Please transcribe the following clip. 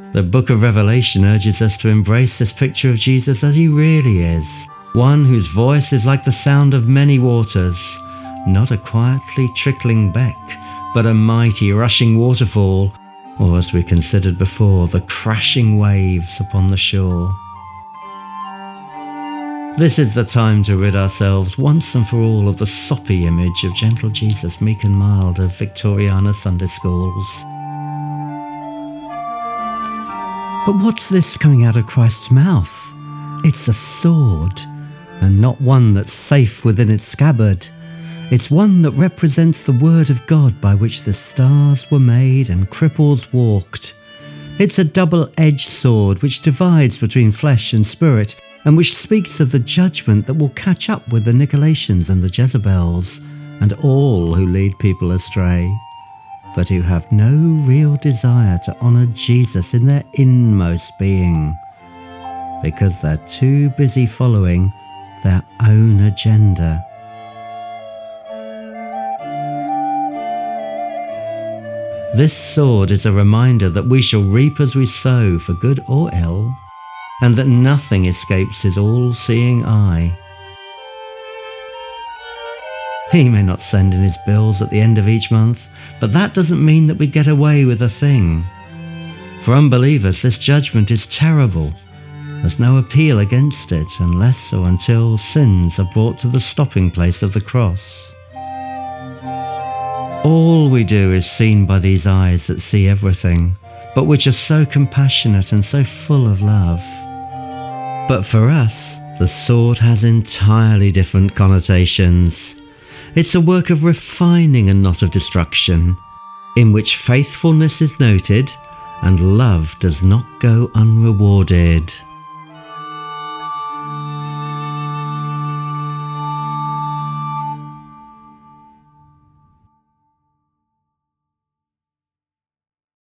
The book of Revelation urges us to embrace this picture of Jesus as he really is, one whose voice is like the sound of many waters, not a quietly trickling beck, but a mighty rushing waterfall, or as we considered before, the crashing waves upon the shore. This is the time to rid ourselves once and for all of the soppy image of gentle Jesus, meek and mild, of Victoriana Sunday schools. But what's this coming out of Christ's mouth? It's a sword, and not one that's safe within its scabbard. It's one that represents the word of God by which the stars were made and cripples walked. It's a double-edged sword which divides between flesh and spirit, and which speaks of the judgment that will catch up with the Nicolaitans and the Jezebels, and all who lead people astray, but who have no real desire to honour Jesus in their inmost being, because they're too busy following their own agenda. This sword is a reminder that we shall reap as we sow, for good or ill, and that nothing escapes his all-seeing eye. He may not send in his bills at the end of each month, but that doesn't mean that we get away with a thing. For unbelievers, this judgment is terrible. There's no appeal against it unless or until sins are brought to the stopping place of the cross. All we do is seen by these eyes that see everything, but which are so compassionate and so full of love. But for us, the sword has entirely different connotations. It's a work of refining and not of destruction, in which faithfulness is noted and love does not go unrewarded.